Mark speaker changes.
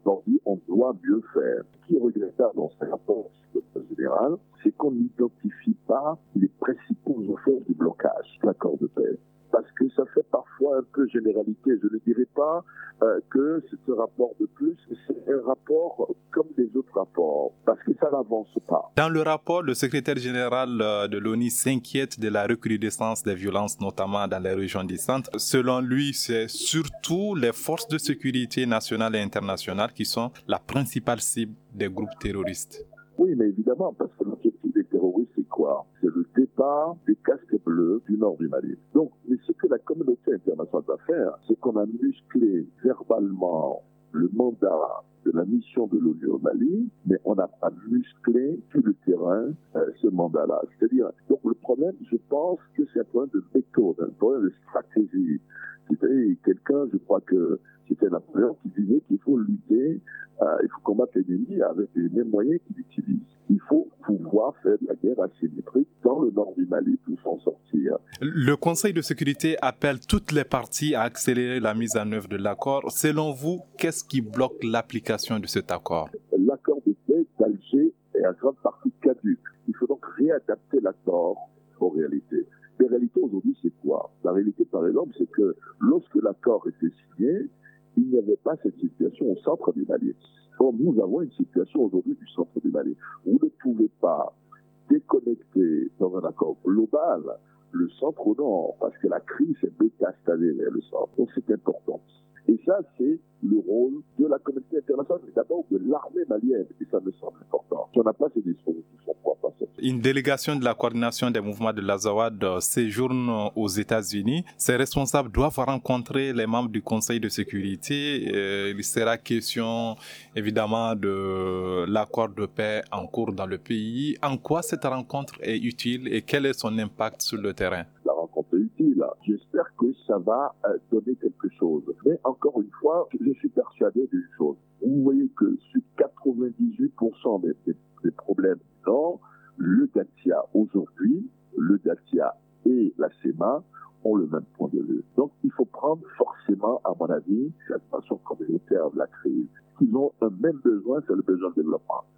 Speaker 1: on dit on doit mieux faire. Ce qui est regrettable dans ce rapport général, c'est qu'on n'identifie pas les principaux auteurs du blocage de l'accord de paix. Parce que ça fait parfois un peu généralité. Je ne dirais pas que c'est un rapport de plus, c'est un rapport comme les autres rapports, parce que ça n'avance pas.
Speaker 2: Dans le rapport, le secrétaire général de l'ONU s'inquiète de la recrudescence des violences, notamment dans les régions du centre. Selon lui, c'est surtout les forces de sécurité nationales et internationales qui sont la principale cible des groupes terroristes.
Speaker 1: Oui, mais évidemment, parce que l'objectif des terroristes, c'est quoi? C'est le départ des casques bleus du nord du Mali. Donc, mais ce que la communauté internationale va faire, c'est qu'on a musclé verbalement le mandat de la mission de l'ONU au Mali, mais on n'a pas musclé sur le terrain ce mandat-là. C'est-à-dire, donc le problème, je pense que c'est un problème de méthode, un problème de stratégie. C'était quelqu'un, je crois que c'était Napoléon qui disait qu'il faut lutter, il faut combattre l'ennemi avec les mêmes moyens qu'il utilise. Il faut pouvoir faire de la guerre asymétrique dans le nord du Mali pour s'en sortir.
Speaker 2: Le Conseil de sécurité appelle toutes les parties à accélérer la mise en œuvre de l'accord. Selon vous, qu'est-ce qui bloque l'application de cet accord?
Speaker 1: L'accord de paix d'Alger est en grande partie caduque. Il faut donc réadapter l'accord aux réalités. Les réalités aujourd'hui, c'est quoi? La réalité, par exemple, c'est que lorsque l'accord était signé, il n'y avait pas cette situation au centre du Mali. Or, nous avons une situation aujourd'hui du centre du Mali. Vous ne pouvez pas déconnecter dans un accord global le centre au nord, parce que la crise est métastasée vers le centre. Donc, c'est important. Et ça, c'est le rôle de la communauté internationale, mais d'abord de l'armée malienne, et ça me semble important. Si on n'a pas ces dispositifs, on ne pourra pas sortir.
Speaker 2: Une délégation de la coordination des mouvements de l'Azawad séjourne aux États-Unis. Ces responsables doivent rencontrer les membres du Conseil de sécurité. Il sera question, évidemment, de l'accord de paix en cours dans le pays. En quoi cette rencontre est utile et quel est son impact sur le terrain?
Speaker 1: La rencontre est utile. J'espère que ça va donner quelque chose. Mais encore une fois, je suis persuadé d'une chose. Vous voyez que sur 98% des problèmes du Nord, le Dacia aujourd'hui, le Dacia et la CEMA ont le même point de vue. Donc il faut prendre forcément, à mon avis, la dimension communautaire de la crise. Ils ont un même besoin, c'est le besoin de développement.